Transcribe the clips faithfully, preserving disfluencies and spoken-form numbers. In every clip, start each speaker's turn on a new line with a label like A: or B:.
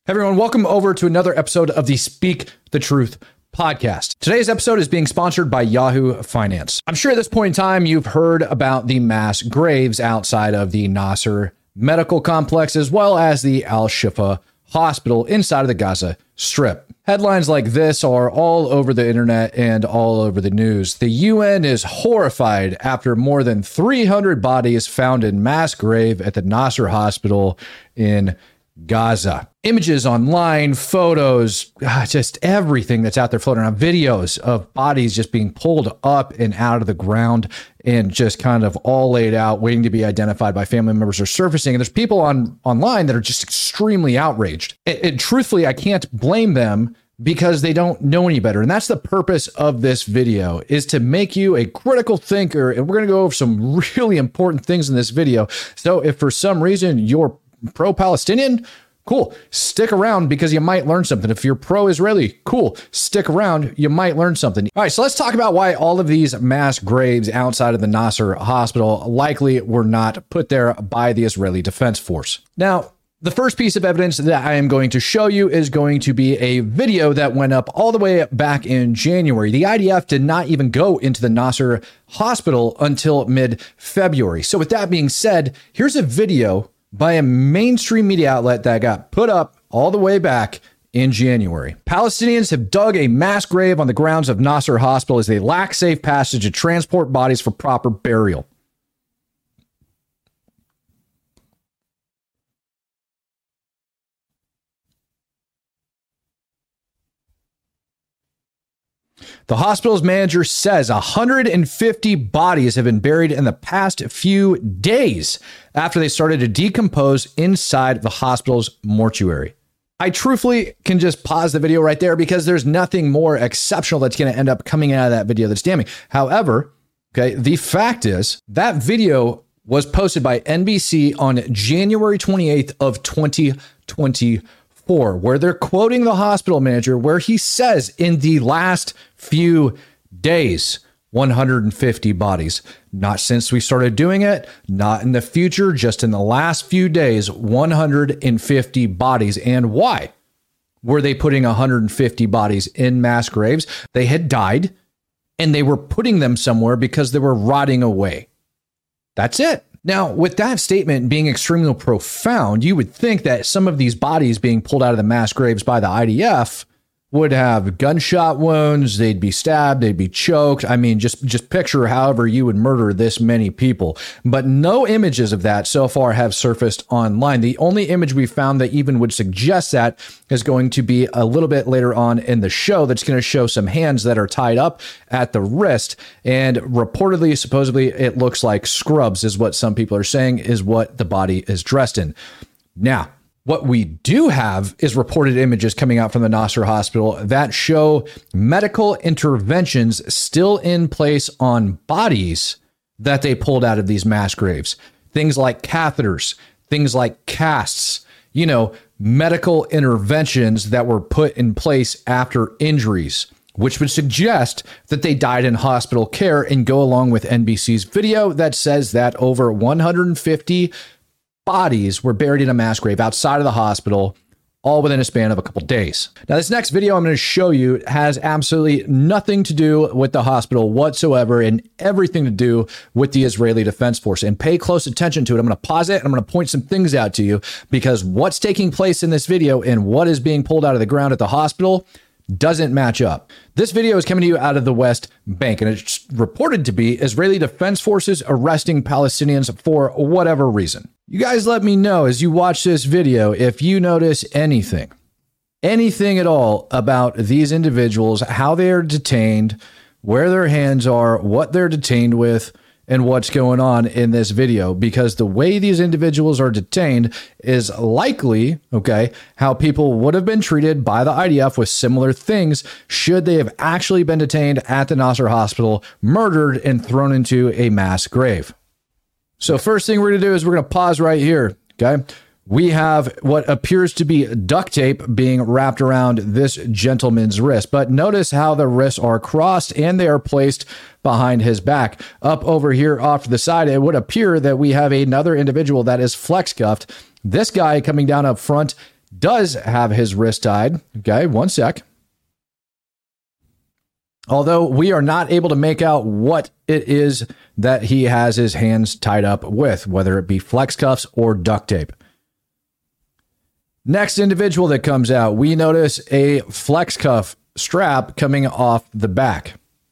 A: Hey everyone, welcome over to another episode of the Speak the Truth podcast. Today's episode is being sponsored by Yahoo Finance. I'm sure at this point in time, you've heard about the mass graves outside of the Nasser Medical Complex, as well as the Al-Shifa Hospital inside of the Gaza Strip. Headlines like this are all over the internet and all over the news. The U N is horrified after more than three hundred bodies found in mass grave at the Nasser Hospital in Gaza. Images online, photos, just everything that's out there floating around, videos of bodies just being pulled up and out of the ground and just kind of all laid out, waiting to be identified by family members are surfacing. And there's people on online that are just extremely outraged. And, and truthfully, I can't blame them because they don't know any better. And that's the purpose of this video, is to make you a critical thinker. And we're going to go over some really important things in this video. So if for some reason you're pro-Palestinian, cool, stick around because you might learn something. If you're pro-Israeli, cool, stick around, you might learn something. All right, so let's talk about why all of these mass graves outside of the Nasser hospital likely were not put there by the Israeli Defense Force. Now, the first piece of evidence that I am going to show you is going to be a video that went up all the way back in January. The I D F did not even go into the Nasser hospital until mid-February. So with that being said, here's a video by a mainstream media outlet that got put up all the way back in January. Palestinians have dug a mass grave on the grounds of Nasser Hospital as they lack safe passage to transport bodies for proper burial. The hospital's manager says one hundred fifty bodies have been buried in the past few days after they started to decompose inside the hospital's mortuary. I truthfully can just pause the video right there because there's nothing more exceptional that's going to end up coming out of that video that's damning. However, okay, the fact is that video was posted by N B C on January twenty-eighth of twenty twenty-four, where they're quoting the hospital manager, where he says in the last few days, one hundred fifty bodies. Not since we started doing it, not in the future, just in the last few days, one hundred fifty bodies. And why were they putting one hundred fifty bodies in mass graves? They had died and they were putting them somewhere because they were rotting away. That's it. Now, with that statement being extremely profound, you would think that some of these bodies being pulled out of the mass graves by the I D F would have gunshot wounds, they'd be stabbed, they'd be choked. I mean, just, just picture however you would murder this many people. But no images of that so far have surfaced online. The only image we found that even would suggest that is going to be a little bit later on in the show that's going to show some hands that are tied up at the wrist. And reportedly, supposedly, it looks like scrubs is what some people are saying is what the body is dressed in. Now, what we do have is reported images coming out from the Nasser hospital that show medical interventions still in place on bodies that they pulled out of these mass graves. Things like catheters, things like casts, you know, medical interventions that were put in place after injuries, which would suggest that they died in hospital care and go along with N B C's video that says that over one hundred fifty bodies were buried in a mass grave outside of the hospital, all within a span of a couple days. Now, this next video I'm going to show you has absolutely nothing to do with the hospital whatsoever and everything to do with the Israeli Defense Force. And pay close attention to it. I'm going to pause it and I'm going to point some things out to you because what's taking place in this video and what is being pulled out of the ground at the hospital doesn't match up. This video is coming to you out of the West Bank, and it's reported to be Israeli Defense Forces arresting Palestinians for whatever reason. You guys let me know as you watch this video if you notice anything, anything at all about these individuals, how they are detained, where their hands are, what they're detained with, and what's going on in this video, because the way these individuals are detained is likely, okay, how people would have been treated by the I D F with similar things should they have actually been detained at the Nasser hospital, murdered, and thrown into a mass grave. So first thing we're going to do is we're going to pause right here, okay? We have what appears to be duct tape being wrapped around this gentleman's wrist. But notice how the wrists are crossed and they are placed behind his back. Up over here off to the side, it would appear that we have another individual that is flex cuffed. This guy coming down up front does have his wrist tied. Okay, one sec. Although we are not able to make out what it is that he has his hands tied up with, whether it be flex cuffs or duct tape. Next individual that comes out, we notice a flex cuff strap coming off the back.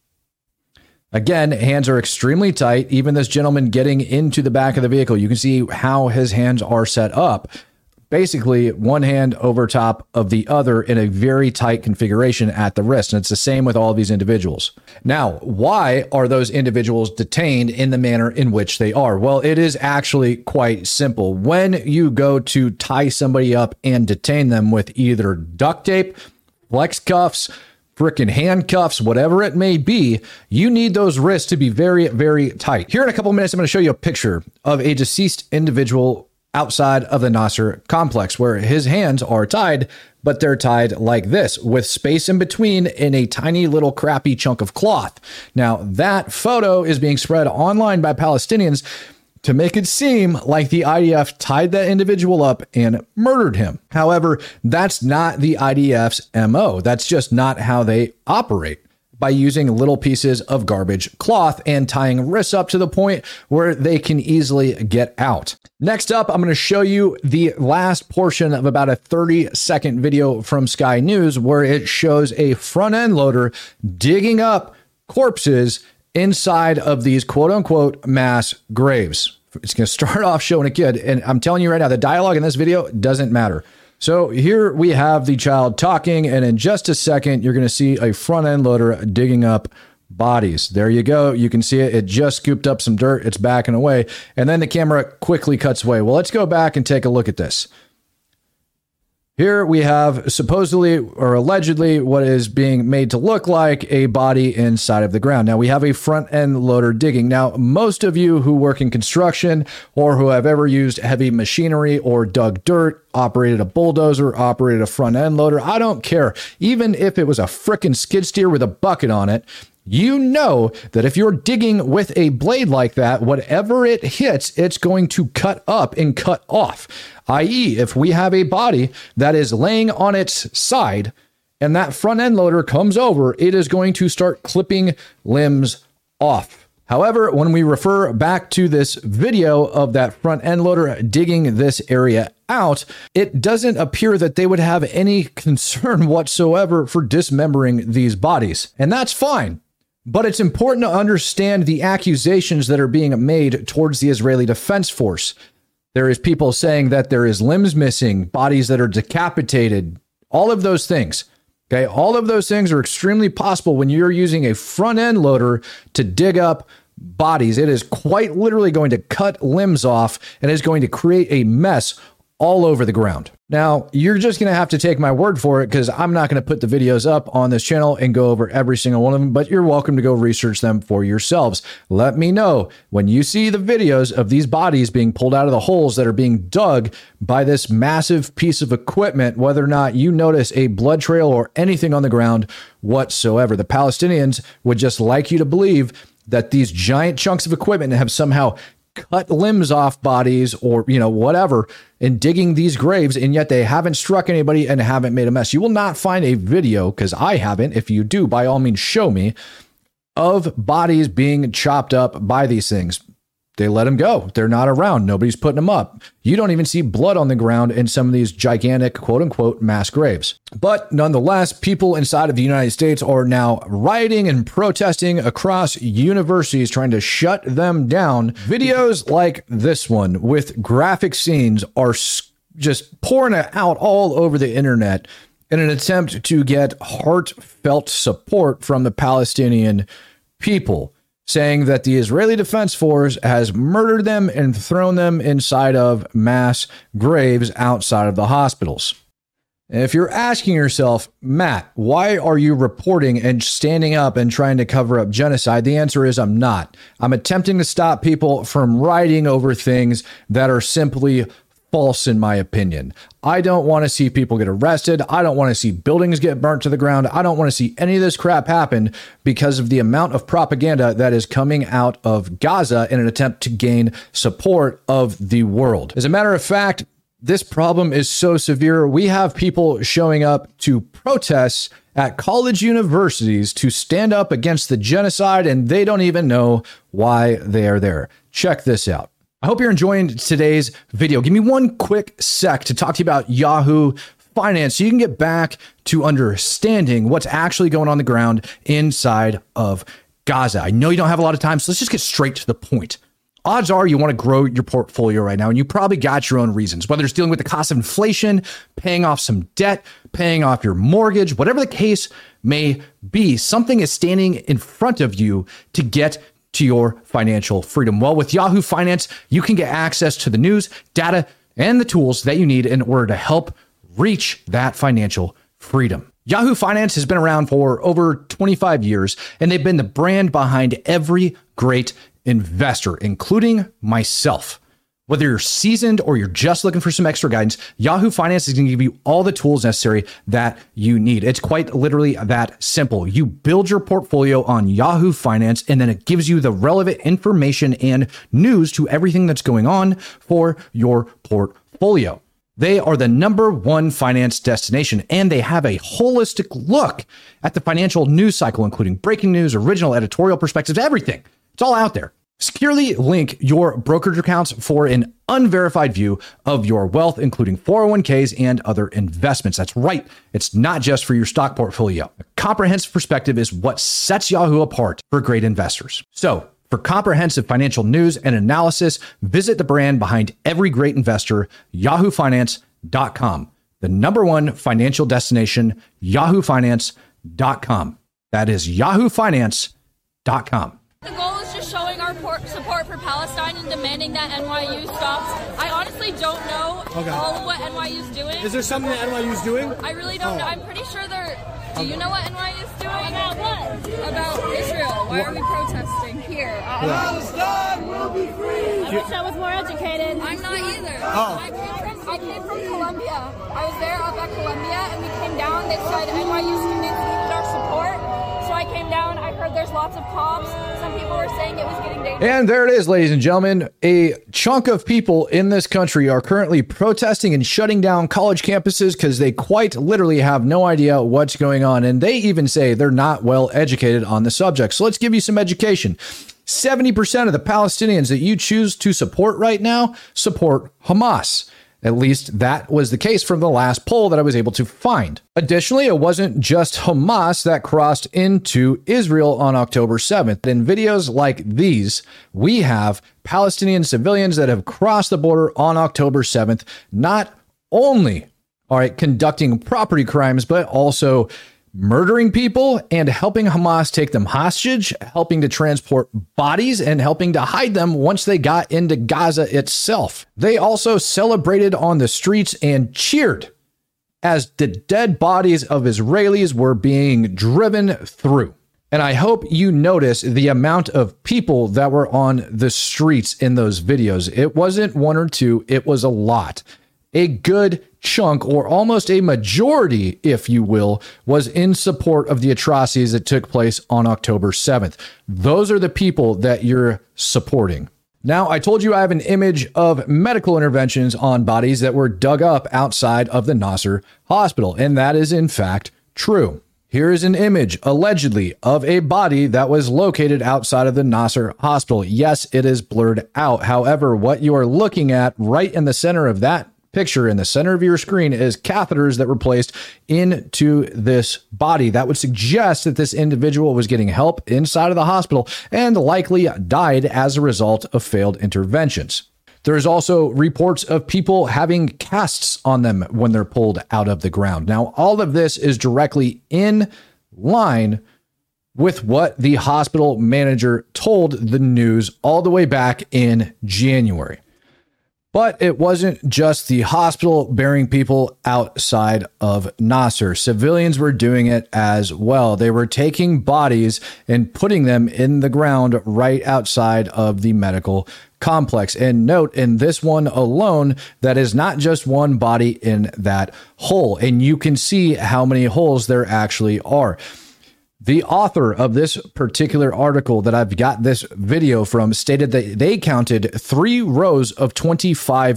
A: Again, hands are extremely tight. Even this gentleman getting into the back of the vehicle, you can see how his hands are set up. Basically, one hand over top of the other in a very tight configuration at the wrist. And it's the same with all of these individuals. Now, why are those individuals detained in the manner in which they are? Well, it is actually quite simple. When you go to tie somebody up and detain them with either duct tape, flex cuffs, frickin' handcuffs, whatever it may be, you need those wrists to be very, very tight. Here in a couple of minutes, I'm going to show you a picture of a deceased individual outside of the Nasser complex where his hands are tied, but they're tied like this with space in between in a tiny little crappy chunk of cloth. Now, that photo is being spread online by Palestinians to make it seem like the I D F tied that individual up and murdered him. However, that's not the I D F's M O. That's just not how they operate, by using little pieces of garbage cloth and tying wrists up to the point where they can easily get out. Next up, I'm going to show you the last portion of about a thirty second video from Sky News where it shows a front end loader digging up corpses inside of these quote unquote mass graves. It's going to start off showing a kid, and I'm telling you right now, the dialogue in this video doesn't matter. So here we have the child talking, and in just a second, you're going to see a front end loader digging up bodies. There you go. You can see it. It just scooped up some dirt. It's backing away. And then the camera quickly cuts away. Well, let's go back and take a look at this. Here we have supposedly or allegedly what is being made to look like a body inside of the ground. Now we have a front end loader digging. Now, most of you who work in construction or who have ever used heavy machinery or dug dirt, operated a bulldozer, operated a front end loader, I don't care. Even if it was a frickin' skid steer with a bucket on it, you know that if you're digging with a blade like that, whatever it hits, it's going to cut up and cut off. that is, if we have a body that is laying on its side and that front end loader comes over, it is going to start clipping limbs off. However, when we refer back to this video of that front end loader digging this area out, it doesn't appear that they would have any concern whatsoever for dismembering these bodies. And that's fine. But it's important to understand the accusations that are being made towards the Israeli Defense Force. There is people saying that there is limbs missing, bodies that are decapitated, all of those things. Okay, all of those things are extremely possible when you're using a front end loader to dig up bodies. It is quite literally going to cut limbs off and is going to create a mess all over the ground. Now, you're just going to have to take my word for it because I'm not going to put the videos up on this channel and go over every single one of them, but you're welcome to go research them for yourselves. Let me know when you see the videos of these bodies being pulled out of the holes that are being dug by this massive piece of equipment, whether or not you notice a blood trail or anything on the ground whatsoever. The Palestinians would just like you to believe that these giant chunks of equipment have somehow cut limbs off bodies or, you know, whatever, in digging these graves, and yet they haven't struck anybody and haven't made a mess. You will not find a video, because I haven't. If you do, by all means, show me, of bodies being chopped up by these things. They let them go. They're not around. Nobody's putting them up. You don't even see blood on the ground in some of these gigantic, quote unquote, mass graves. But nonetheless, people inside of the United States are now rioting and protesting across universities, trying to shut them down. Videos like this one with graphic scenes are just pouring out all over the internet in an attempt to get heartfelt support from the Palestinian people, saying that the Israeli Defense Force has murdered them and thrown them inside of mass graves outside of the hospitals. And if you're asking yourself, Matt, why are you reporting and standing up and trying to cover up genocide? The answer is I'm not. I'm attempting to stop people from writing over things that are simply false, in my opinion. I don't want to see people get arrested. I don't want to see buildings get burnt to the ground. I don't want to see any of this crap happen because of the amount of propaganda that is coming out of Gaza in an attempt to gain support of the world. As a matter of fact, This problem is so severe. We have people showing up to protests at college universities to stand up against the genocide, and they don't even know why they are there. Check this out. I hope you're enjoying today's video. Give me one quick sec to talk to you about Yahoo Finance so you can get back to understanding what's actually going on the ground inside of Gaza. I know you don't have a lot of time, so let's just get straight to the point. Odds are you want to grow your portfolio right now, and you probably got your own reasons, whether it's dealing with the cost of inflation, paying off some debt, paying off your mortgage, whatever the case may be. Something is standing in front of you to get to your financial freedom. Well, with Yahoo Finance, you can get access to the news, data, and the tools that you need in order to help reach that financial freedom. Yahoo Finance has been around for over twenty-five years, and they've been the brand behind every great investor, including myself. Whether you're seasoned or you're just looking for some extra guidance, Yahoo Finance is going to give you all the tools necessary that you need. It's quite literally that simple. You build your portfolio on Yahoo Finance, and then it gives you the relevant information and news to everything that's going on for your portfolio. They are the number one finance destination, and they have a holistic look at the financial news cycle, including breaking news, original editorial perspectives, everything. It's all out there. Securely link your brokerage accounts for an unverified view of your wealth, including four oh one k's and other investments. That's right. It's not just for your stock portfolio. A comprehensive perspective is what sets Yahoo apart for great investors. So for comprehensive financial news and analysis, visit the brand behind every great investor, yahoo finance dot com. The number one financial destination, yahoo finance dot com. That is yahoo finance dot com.
B: The goal is just showing our support for Palestine and demanding that N Y U stops. I honestly don't know okay. all of what N Y U is doing.
C: Is there something that N Y U is doing?
B: I really don't
C: oh.
B: know. I'm pretty sure they're... Do
C: okay.
B: you know what N Y U is doing? About what? About Israel. Why what? are we protesting here? Uh,
C: Palestine will be free!
B: I wish I was more educated. I'm not either.
C: Oh.
B: I came from, I came from Columbia. I was there up at Columbia, and we came down. They said N Y U students needed our support. So I came down. I heard there's lots of cops. Some people were saying it was getting dangerous.
A: And there it is, ladies and gentlemen. A chunk of people in this country are currently protesting and shutting down college campuses because they quite literally have no idea what's going on. And they even say they're not well educated on the subject. So let's give you some education. seventy percent of the Palestinians that you choose to support right now support Hamas. At least that was the case from the last poll that I was able to find. Additionally, it wasn't just Hamas that crossed into Israel on October seventh. In videos like these, we have Palestinian civilians that have crossed the border on October seventh, not only all right, conducting property crimes, but also murdering people and helping Hamas take them hostage, helping to transport bodies and helping to hide them once they got into Gaza itself. They also celebrated on the streets and cheered as the dead bodies of Israelis were being driven through. And I hope you notice the amount of people that were on the streets in those videos. It wasn't one or two, it was a lot. A good chunk, or almost a majority, if you will, was in support of the atrocities that took place on October seventh. Those are the people that you're supporting. Now, I told you I have an image of medical interventions on bodies that were dug up outside of the Nasser hospital, and that is in fact true. Here is an image, allegedly, of a body that was located outside of the Nasser hospital. Yes, it is blurred out. However, what you are looking at right in the center of that picture in the center of your screen is catheters that were placed into this body. That would suggest that this individual was getting help inside of the hospital and likely died as a result of failed interventions. There's also reports of people having casts on them when they're pulled out of the ground. Now, all of this is directly in line with what the hospital manager told the news all the way back in January. But it wasn't just the hospital burying people outside of Nasser. Civilians were doing it as well. They were taking bodies and putting them in the ground right outside of the medical complex. And note, in this one alone, that is not just one body in that hole. And you can see how many holes there actually are. The author of this particular article that I've got this video from stated that they counted three rows of twenty-five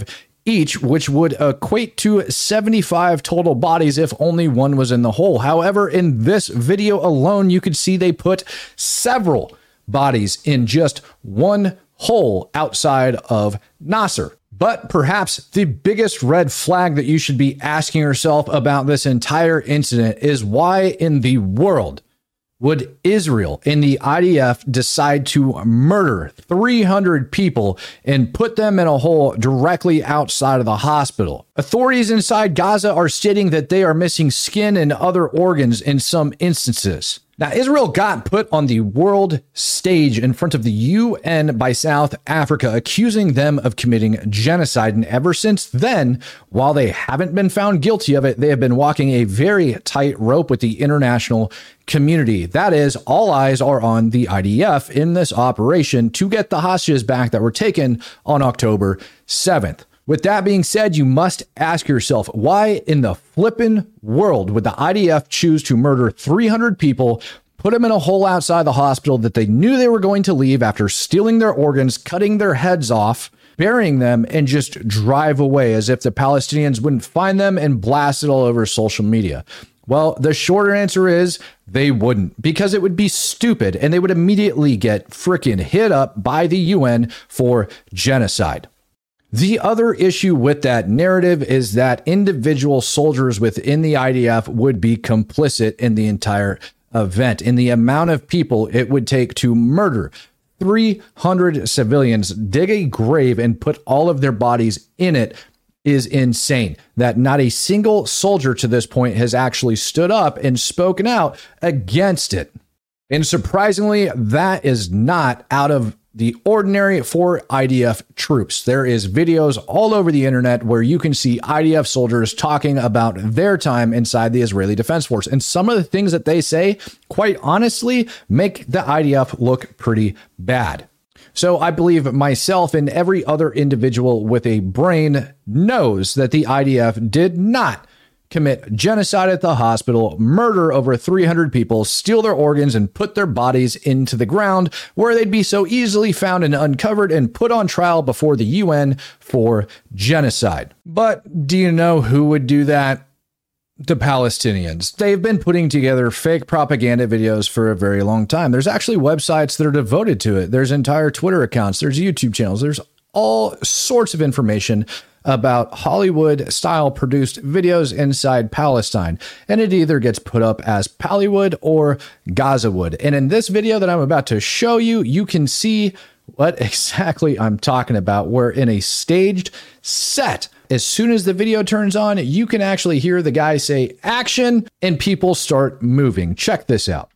A: each, which would equate to seventy-five total bodies if only one was in the hole. However, in this video alone, you could see they put several bodies in just one hole outside of Nasser. But perhaps the biggest red flag that you should be asking yourself about this entire incident is why in the world would Israel and the I D F decide to murder three hundred people and put them in a hole directly outside of the hospital? Authorities inside Gaza are stating that they are missing skin and other organs in some instances. Now, Israel got put on the world stage in front of the U N by South Africa, accusing them of committing genocide. And ever since then, while they haven't been found guilty of it, they have been walking a very tight rope with the international community. That is, all eyes are on the I D F in this operation to get the hostages back that were taken on October seventh. With that being said, you must ask yourself, why in the flippin' world would the I D F choose to murder three hundred people, put them in a hole outside the hospital that they knew they were going to leave after stealing their organs, cutting their heads off, burying them, and just drive away as if the Palestinians wouldn't find them and blast it all over social media? Well, the shorter answer is they wouldn't, because it would be stupid and they would immediately get frickin' hit up by the U N for genocide. The other issue with that narrative is that individual soldiers within the I D F would be complicit in the entire event, in the amount of people it would take to murder three hundred civilians, dig a grave, and put all of their bodies in it is insane. That not a single soldier to this point has actually stood up and spoken out against it. And surprisingly, that is not out of the ordinary for I D F troops. There is videos all over the internet where you can see I D F soldiers talking about their time inside the Israeli Defense Force. And some of the things that they say, quite honestly, make the I D F look pretty bad. So I believe myself and every other individual with a brain knows that the I D F did not commit genocide at the hospital, murder over three hundred people, steal their organs, and put their bodies into the ground where they'd be so easily found and uncovered and put on trial before the U N for genocide. But do you know who would do that? The Palestinians. They've been putting together fake propaganda videos for a very long time. There's actually websites that are devoted to it. There's entire Twitter accounts. There's YouTube channels. There's all sorts of information about Hollywood-style produced videos inside Palestine, and it either gets put up as Pallywood or Gazawood. And in this video that I'm about to show you, you can see what exactly I'm talking about. We're in a staged set. As soon as the video turns on, you can actually hear the guy say action, and people start moving. Check this out.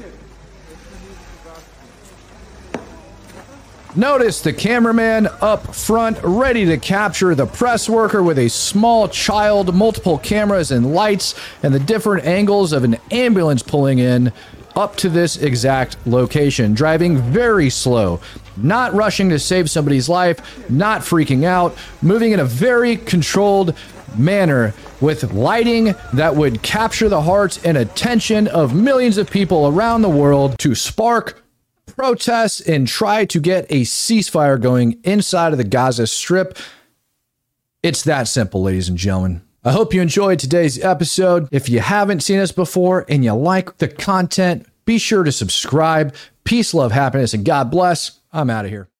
A: Notice the cameraman up front, ready to capture the press worker with a small child, multiple cameras and lights, and the different angles of an ambulance pulling in up to this exact location, driving very slow, not rushing to save somebody's life, not freaking out, moving in a very controlled manner with lighting that would capture the hearts and attention of millions of people around the world to spark protests and try to get a ceasefire going inside of the Gaza Strip. It's that simple, ladies and gentlemen. I hope you enjoyed today's episode. If you haven't seen us before and you like the content, be sure to subscribe. Peace, love, happiness, and God bless. I'm out of here.